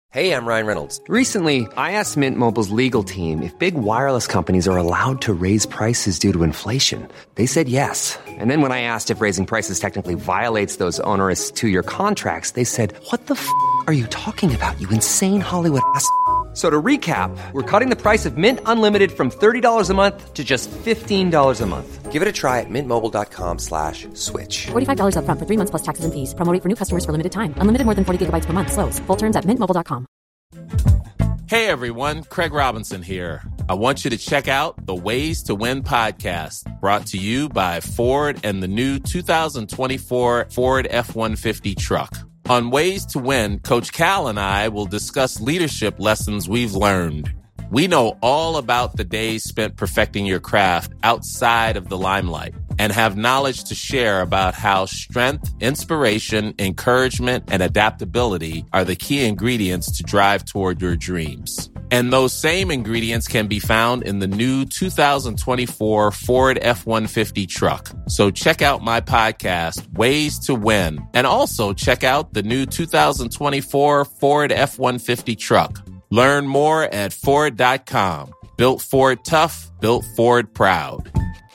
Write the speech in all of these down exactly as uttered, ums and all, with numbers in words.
Hey, I'm Ryan Reynolds. Recently, I asked Mint Mobile's legal team if big wireless companies are allowed to raise prices due to inflation. They said yes. And then when I asked if raising prices technically violates those onerous two-year contracts, they said, what the f*** are you talking about, you insane Hollywood ass f- So to recap, we're cutting the price of Mint Unlimited from thirty dollars a month to just fifteen dollars a month. Give it a try at mintmobile.com slash switch. forty-five dollars up front for three months plus taxes and fees. Promo rate for new customers for limited time. Unlimited more than forty gigabytes per month. Slows full terms at mint mobile dot com. Hey everyone, Craig Robinson here. I want you to check out the Ways to Win podcast, brought to you by Ford and the new two thousand twenty-four Ford F one fifty truck. On Ways to Win, Coach Cal and I will discuss leadership lessons we've learned. We know all about the days spent perfecting your craft outside of the limelight and have knowledge to share about how strength, inspiration, encouragement, and adaptability are the key ingredients to drive toward your dreams. And those same ingredients can be found in the new two thousand twenty-four Ford F one fifty truck. So check out my podcast, Ways to Win, and also check out the new two thousand twenty-four Ford F one fifty truck. Learn more at Ford dot com. Built Ford tough, built Ford proud.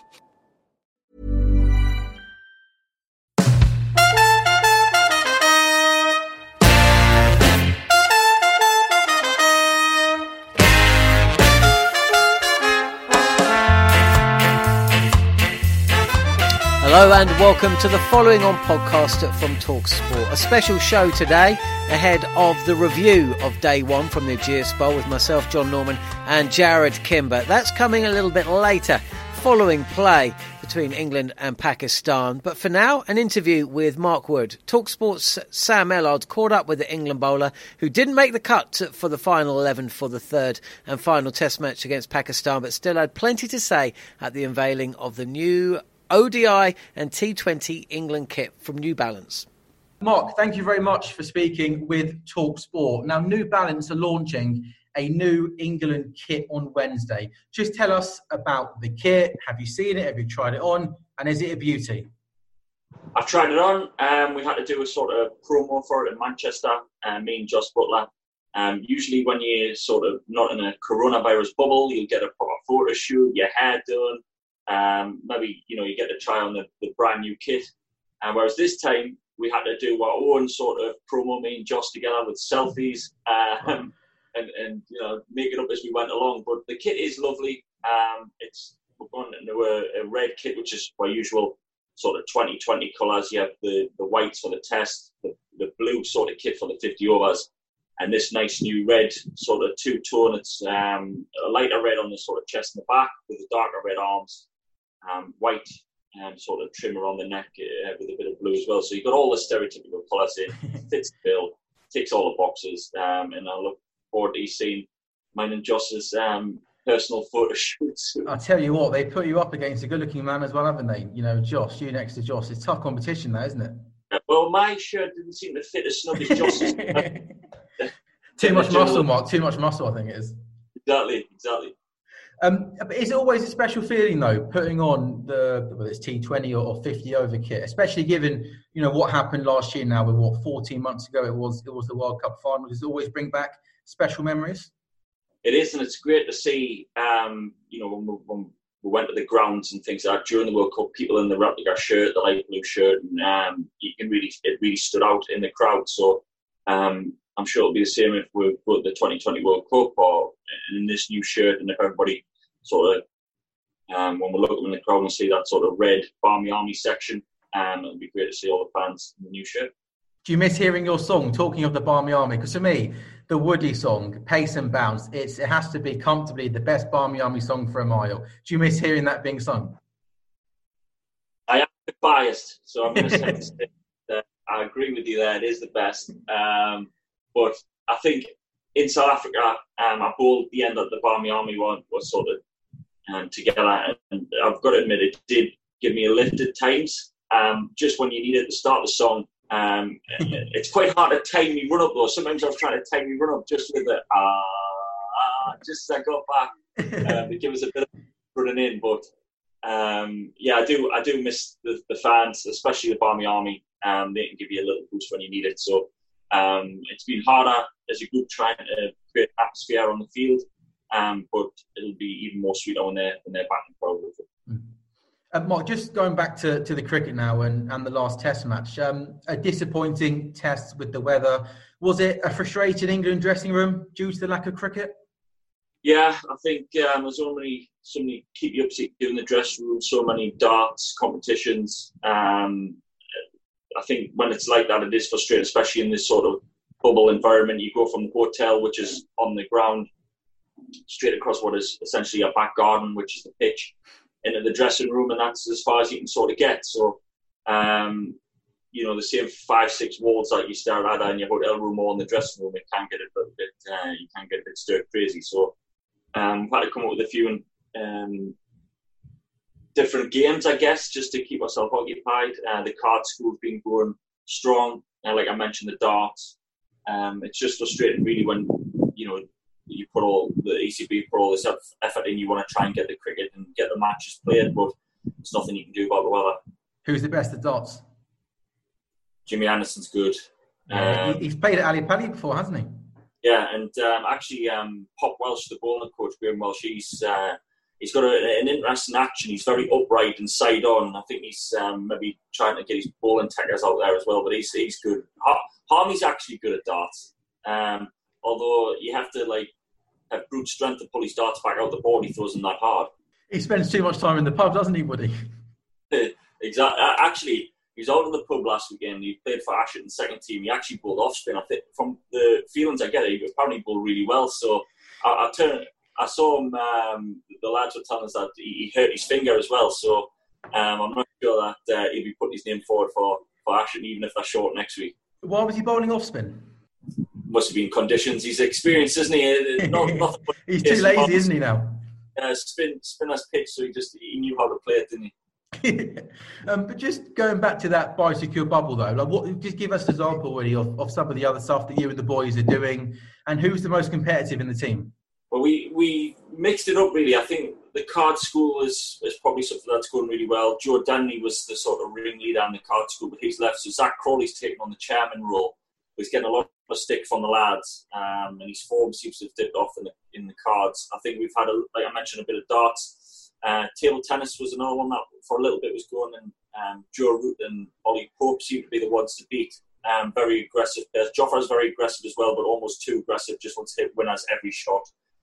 Hello and welcome to the following on podcast from TalkSport. A special show today ahead of the review of day one from the Ageas Bowl with myself, John Norman, and Jared Kimber. That's coming a little bit later, following play between England and Pakistan. But for now, an interview with Mark Wood. TalkSport's Sam Ellard caught up with the England bowler who didn't make the cut for the final eleven for the third and final test match against Pakistan, but still had plenty to say at the unveiling of the new O D I and T twenty England kit from New Balance. Mark, thank you very much for speaking with TalkSport. Now, New Balance are launching a new England kit on Wednesday. Just tell us about the kit. Have you seen it? Have you tried it on? And is it a beauty? I've tried it on. Um, we had to do a sort of promo for it in Manchester, uh, me and Joss Butler. Um, usually when you're sort of not in a coronavirus bubble, you'll get a proper photo shoot, your hair done. Um, maybe, you know, you get to try on the, the brand new kit. And uh, whereas this time we had to do our own sort of promo, me and Joss together with selfies um, and, and, you know, make it up as we went along. But the kit is lovely. Um, it's we're going into a, a red kit, which is my usual sort of twenty twenty colours. You have the, the whites for the test, the, the blue sort of kit for the fifty overs, and this nice new red sort of two-tone. It's um, a lighter red on the sort of chest and the back with the darker red arms. Um, white um, sort of trimmer on the neck uh, with a bit of blue as well. So you've got all the stereotypical colours in, fits the bill, ticks all the boxes, um, and I look forward to seeing mine and Joss's um, personal photo shoots. I'll tell you what, they put you up against a good-looking man as well, haven't they? You know, Joss, you next to Joss. It's tough competition, that, isn't it? Uh, well, my shirt didn't seem to fit as snug as Joss's. Too much muscle, Mark. Too much muscle, I think it is. Exactly, exactly. Um, but is it always a special feeling though, putting on the whether it's T twenty or fifty over kit, especially given you know what happened last year? Now, with what fourteen months ago it was, it was the World Cup final. Does it always bring back special memories? It is, and it's great to see. Um, you know, when we, when we went to the grounds and things like that during the World Cup, people in the replica shirt, the light blue shirt, and um, you can really it really stood out in the crowd. So um, I'm sure it'll be the same if we go to the twenty twenty World Cup or in this new shirt, and if everybody sort of, um, when we look in the crowd and see that sort of red Barmy Army section, um, it'll be great to see all the fans in the new shirt. Do you miss hearing your song, talking of the Barmy Army? Because for me, the Woodley song, Pace and Bounce, it's, it has to be comfortably the best Barmy Army song for a mile. Do you miss hearing that being sung? I am biased, so I'm going to say that I agree with you there. It is the best. Um, but I think in South Africa, um, I bowled the end of the Barmy Army one was sort of um, together. And I've got to admit, it did give me a lift at times. Um, just when you needed to start the song, um, it's quite hard to time me run up though. Sometimes I was trying to time me run up just with the ah, uh, just as I got back uh, to give us a bit of running in. But um, yeah, I do I do miss the, the fans, especially the Barmy Army. Um, they can give you a little boost when you need it. So um, it's been harder as a group trying to create atmosphere on the field. Um, but it'll be even more sweeter when they're when they're back in pro with it. Mm. Uh, Mark, just going back to, to the cricket now and, and the last Test match, um, a disappointing test with the weather. Was it a frustrated England dressing room due to the lack of cricket? Yeah, I think um, there's so many, so many keep you up in the dressing room, so many darts competitions. Um, I think when it's like that, it is frustrating, especially in this sort of bubble environment. You go from the hotel, which is on the ground, straight across what is essentially a back garden, which is the pitch, into the dressing room, and that's as far as you can sort of get. So, um, you know, the same five, six walls that you stare at in your hotel room or in the dressing room, it can get a little bit, uh, you can get a bit stir crazy. So, um, we've had to come up with a few um, different games, I guess, just to keep ourselves occupied. Uh, the card school's been going strong, uh, like I mentioned, the darts. Um, it's just frustrating, really, when you know you put all the E C B put all this effort in. You want to try and get the cricket and get the matches played, but there's nothing you can do about the weather. Who's the best at darts? Jimmy Anderson's good. Yeah, um, he's played at Ali Pali before, hasn't he? Yeah, and um, actually, um, Pop Welsh, the bowling coach, Graham Welsh, he's uh, he's got a, an interesting action. He's very upright and side on. I think he's um, maybe trying to get his bowling techers out there as well, but he's he's good. Harmy's actually good at darts. Um, although you have to like have brute strength to pull his darts back out the board. He throws them that hard. He spends too much time in the pub, doesn't he, Woody? Exactly. Actually, he was out in the pub last weekend. He played for Ashton's second team. He actually bowled off spin. I think from the feelings I get, he apparently bowled really well. So I, I turned. I saw him. Um, the lads were telling us that he, he hurt his finger as well. So um, I'm not sure that uh, he'll be putting his name forward for for Ashton, even if they're short next week. Why was he bowling off spin? Must have been conditions. He's experienced, isn't he? Not, not He's too lazy, isn't he now? Uh, spin, spin as pitch, so he just he knew how to play it, didn't he? um, but just going back to that biosecure bubble, though, like what? Just give us an example, really, of, of some of the other stuff that you and the boys are doing, and who's the most competitive in the team. Well, we we mixed it up really. I think the card school is is probably something that's going really well. Joe Danley was the sort of ringleader in the card school, but he's left. So Zach Crawley's taken on the chairman role. He's getting a lot of stick from the lads, um, and his form seems to have dipped off in the in the cards. I think we've had, a, like I mentioned, a bit of darts. Uh, table tennis was another one that for a little bit was going, and um, Joe Root and Ollie Pope seem to be the ones to beat. Um, very aggressive players. Jofra's very aggressive as well, but almost too aggressive. Just wants to hit winners every shot.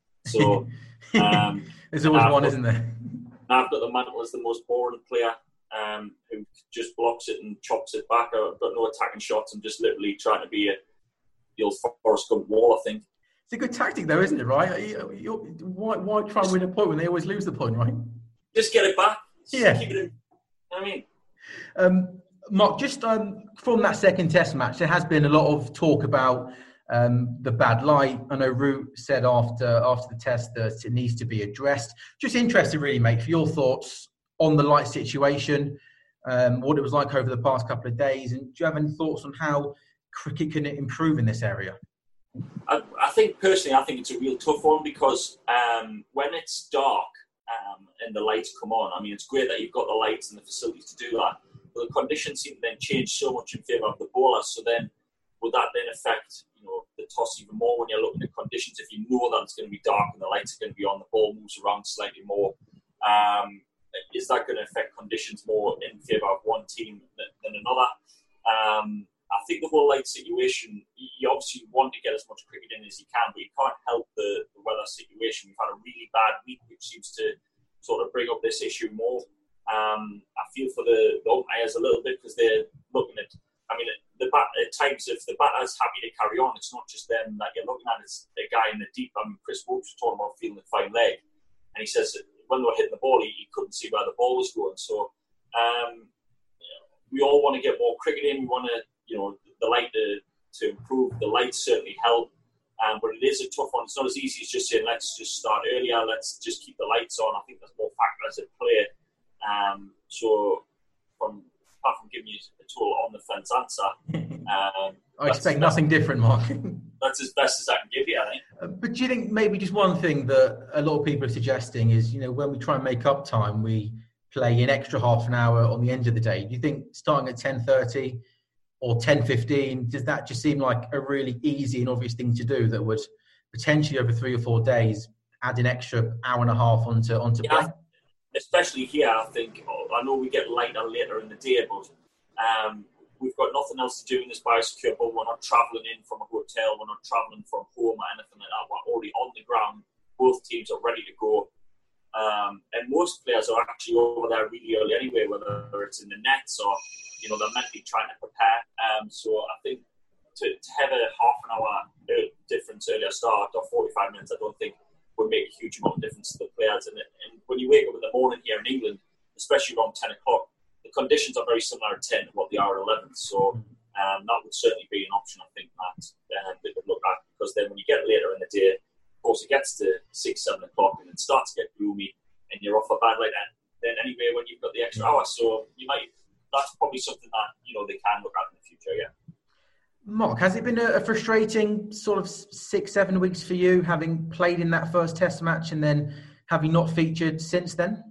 So um, there's always one, got, isn't there? I've got the mantle as the most boring player, um, who just blocks it and chops it back. I've got no attacking shots. I'm just literally trying to be a the old Forrest Gump wall, I think. It's a good tactic, though, isn't it? Right? You, you, why, why try and win a point when they always lose the point, right? Just get it back. Just yeah. Keep it in. You know what I mean? Um, Mark, just um, from that second Test match, there has been a lot of talk about um, the bad light. I know Root said after after the test that it needs to be addressed. Just interested, really, mate, for your thoughts on the light situation, um, what it was like over the past couple of days, and do you have any thoughts on how cricket can improve in this area? I, I think personally, I think it's a real tough one because um, when it's dark um, and the lights come on, I mean, it's great that you've got the lights and the facilities to do that. But the conditions seem to then change so much in favour of the bowlers. So then, would that then affect, you know, the toss even more when you're looking at conditions? If you know that it's going to be dark and the lights are going to be on, the ball moves around slightly more. Um, is that going to affect conditions more in favour of one team than, than another? Um, I think the whole light situation, you obviously want to get as much cricket in as you can, but you can't help the, the weather situation. We've had a really bad week, which seems to sort of bring up this issue more. Um, I feel for the, the umpires a little bit because they're looking at, I mean, the bat, at times if the batter's happy to carry on, it's not just them that you're looking at, it's a guy in the deep. I mean, Chris Woakes was talking about feeling a fine leg, and he says that when they were hitting the ball, he, he couldn't see where the ball was going. So um, you know, we all want to get more cricket in. We want to, you know, the light to, to improve. The lights certainly help, um, but it is a tough one. It's not as easy as just saying, let's just start earlier, let's just keep the lights on. I think there's more factors at play. Um, so, from apart from giving you a total on the fence answer, um, I expect nothing different, Mark. That's as best as I can give you, I think. Uh, but do you think maybe just one thing that a lot of people are suggesting is, you know, when we try and make up time, we play an extra half an hour on the end of the day. Do you think starting at ten thirty or ten fifteen? Does that just seem like a really easy and obvious thing to do that would potentially over three or four days add an extra hour and a half onto onto yeah, play? Especially here, I think, I know we get lighter later in the day, but um, we've got nothing else to do in this biosecure bubble. We're not travelling in from a hotel, we're not travelling from home or anything like that. We're already on the ground. Both teams are ready to go. Um, and most players are actually over there really early anyway, whether it's in the nets or, you know, they're mentally trying to prepare. Um, so I think to, to have a half an hour difference earlier start or forty-five minutes, I don't think would make a huge amount of difference to the players. And, and when you wake up in the morning here in England, especially around ten o'clock, the conditions are very similar at ten to what they are at eleven. So um, that would certainly be an option, I think, that uh, they could look at, because then when you get later in the day, of course, it gets to six, seven o'clock and it starts to get gloomy and you're off a bad like that. Then anyway, when you've got the extra hour, so you might, that's probably something that, you know, they can look at in the future, yeah. Mark, has it been a, a frustrating sort of six, seven weeks for you, having played in that first test match and then having not featured since then?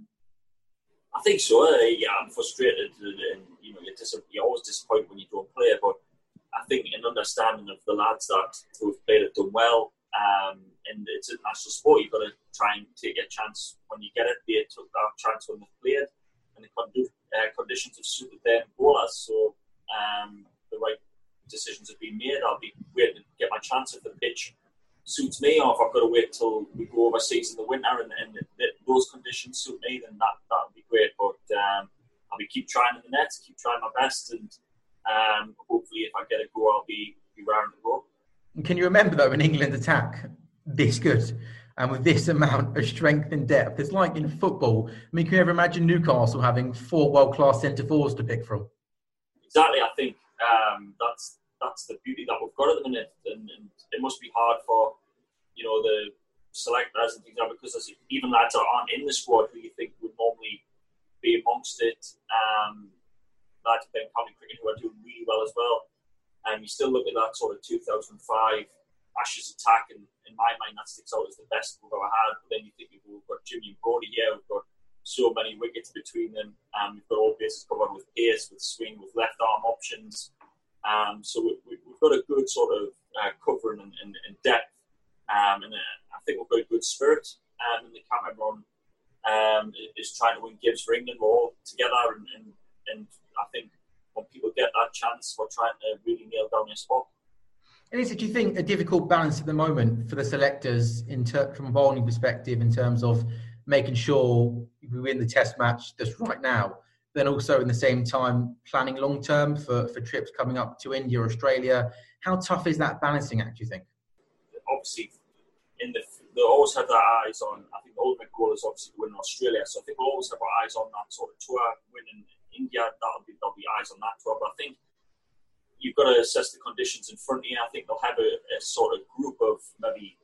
I think so. Uh, yeah, I'm frustrated, and you know, you're, dis- you're always disappointed when you don't play. But I think an understanding of the lads that who've played have done well, um, and it's a national sport. You've got to try and take a chance when you get it. They took that chance when they played, and the con- uh, conditions have suited them bowlers. So um, the right decisions have been made. I'll be waiting to get my chance if the pitch suits me, or if I've got to wait till we go overseas in the winter and, and the, the, those conditions suit me, then that that would be great. But um, I'll be keep trying in the nets, keep trying my best, and um, hopefully, if I get a go, I'll be be raring to go. Can you remember though, an England attack this good and with this amount of strength and depth? It's like in football. I mean, can you ever imagine Newcastle having four world-class centre forwards to pick from? Exactly. I think um, that's that's the beauty that we've got at the minute, and, and it must be hard for, you know, the selectors and things like that, because there's even lads that aren't in the squad who you think would normally be amongst it. Um, lads playing county cricket who are doing really well as well. And you still look at that sort of two thousand five Ashes attack, and in my mind that sticks out as the best we've ever had. But then you think we've got Jimmy and Brodie here, we've got so many wickets between them, and we've got all bases covered with pace, with swing, with left arm options. Um, so we, we, we've got a good sort of uh, covering and, and, and depth, um, and uh, I think we've got a good spirit. Um, and the camp everyone um, is trying to win games for England. We're all together, and, and, and I think when people get that chance, we're trying to really nail down your spot. And is it, do you think, a difficult balance at the moment for the selectors in ter- from a bowling perspective in terms of making sure we win the test match that's right now, then also in the same time planning long term for, for trips coming up to India or Australia? How tough is that balancing act, do you think? Obviously, in the they always have their eyes on, I think the ultimate goal is obviously to win in Australia, so I think we'll always have our eyes on that sort of tour. Winning India, that'll be, there'll be eyes on that tour. But I think you've got to assess the conditions in front of you. I think they'll have a, a sort of group of maybe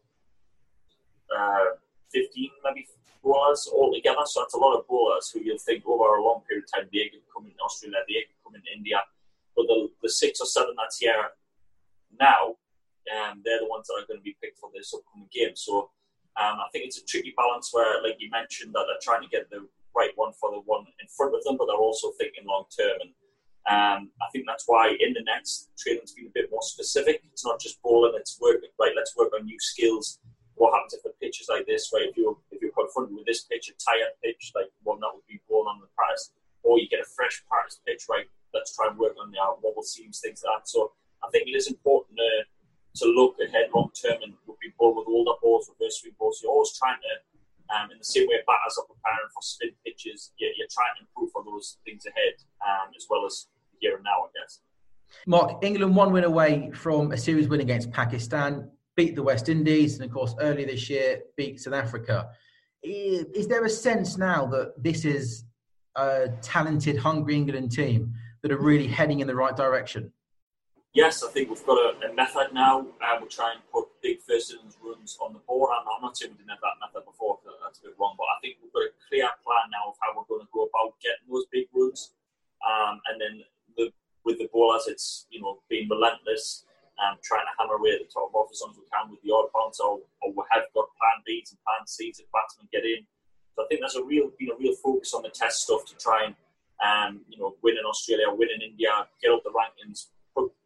uh, fifteen, maybe bowlers all together. So that's a lot of bowlers who you'll think over a long period of time they could come into Australia, they could come into India. But the, the six or seven that's here now, um, they're the ones that are going to be picked for this upcoming game. So um, I think it's a tricky balance where, like you mentioned, that they're trying to get the right one for the one in front of them, but they're also thinking long term. And um, I think that's why in the nets, training's been a bit more specific. It's not just bowling; it's working. Right, let's work on new skills. What happens if the pitch is like this? Right, if you're if you're confronted with this pitch, a tired pitch, like one that would be bowling on the practice, or you get a fresh practice pitch, right? Let's try and work on the uh, wobble seams, things like that. So I think it is important uh, to look ahead long term, and we've been bowling with older balls, reverse swing balls. You're always trying to. Um, in the same way batters are preparing for spin pitches, you're, you're trying to improve on those things ahead, um, as well as here and now, I guess. Mark, England one win away from a series win against Pakistan, beat the West Indies, and of course earlier this year beat South Africa. Is, is there a sense now that this is a talented, hungry England team that are really heading in the right direction? Yes, I think we've got a, a method now. Uh, we're trying to put big first innings runs on the board. I'm, I'm not saying we didn't have that method before, that's a bit wrong, but I think we've got a clear plan now of how we're going to go about getting those big runs. Um, and then the, with the bowlers, it's, you know, being relentless and trying to hammer away at the top off as long as we can with the odd bounce, or, or we have got plan Bs and plan Cs if batsmen get in. So I think there's a real, been a real focus on the test stuff to try and, um, you know, win in Australia, win in India, get up the rankings, put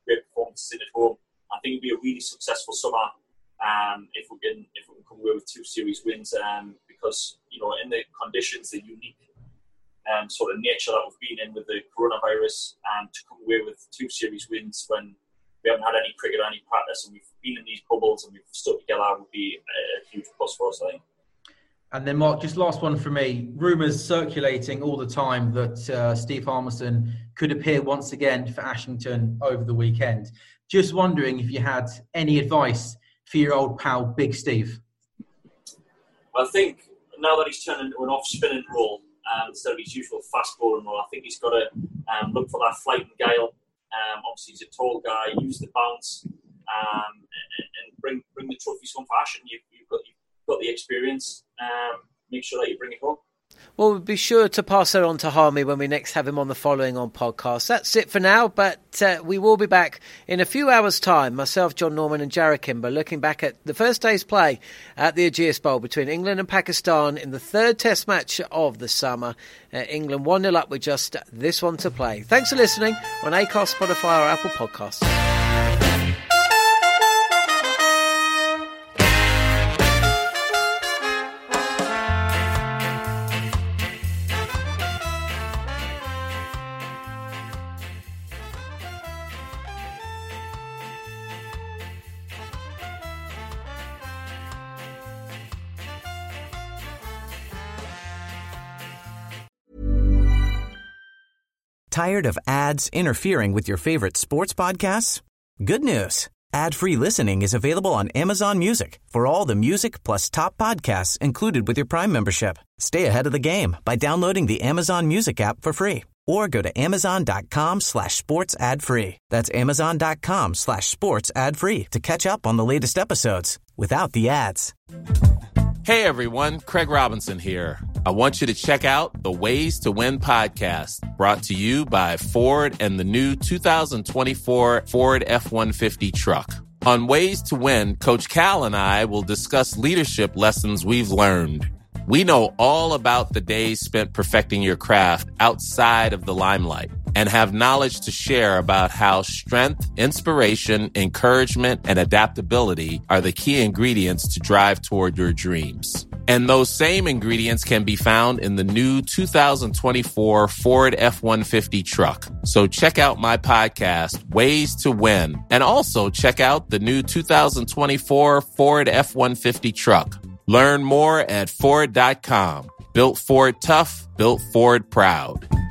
great performances in at home. I think it'll be a really successful summer um, if we can if we can come away with two series wins. Um, because you know, in the conditions, the unique um, sort of nature that we've been in with the coronavirus, and um, to come away with two series wins when we haven't had any cricket or any practice, and we've been in these bubbles and we've stuck together, would be a huge plus for us, I think. And then, Mark, just last one for me. Rumours circulating all the time that uh, Steve Harmison could appear once again for Ashington over the weekend. Just wondering if you had any advice for your old pal, Big Steve. Well, I think now that he's turned into an off-spinning role um, instead of his usual fast bowling role, I think he's got to um, look for that flight and guile. Um, obviously, he's a tall guy. Use the bounce um, and, and bring bring the trophies home for Ashington. You've, you've got you've got the experience. Um, make sure that you bring it home. Well, we'll be sure to pass that on to Harmy when we next have him on the Following On podcast. That's it for now, but uh, we will be back in a few hours' time. Myself, John Norman and Jarrod Kimber looking back at the first day's play at the Ageas Bowl between England and Pakistan in the third test match of the summer. Uh, England one nil up with just this one to play. Thanks for listening on Acast, Spotify or Apple Podcasts. Tired of ads interfering with your favorite sports podcasts? Good news. Ad-free listening is available on Amazon Music for all the music plus top podcasts included with your Prime membership. Stay ahead of the game by downloading the Amazon Music app for free or go to amazon.com slash sports ad free. That's amazon.com slash sports ad free to catch up on the latest episodes without the ads. Hey everyone, Craig Robinson here. I want you to check out the Ways to Win podcast, brought to you by Ford and the new two thousand twenty-four Ford F one fifty truck. On Ways to Win, Coach Cal and I will discuss leadership lessons we've learned. We know all about the days spent perfecting your craft outside of the limelight and have knowledge to share about how strength, inspiration, encouragement, and adaptability are the key ingredients to drive toward your dreams. And those same ingredients can be found in the new two thousand twenty-four Ford F one fifty truck. So check out my podcast, Ways to Win, and also check out the new two thousand twenty-four Ford F one fifty truck. Learn more at Ford dot com. Built Ford tough, built Ford proud.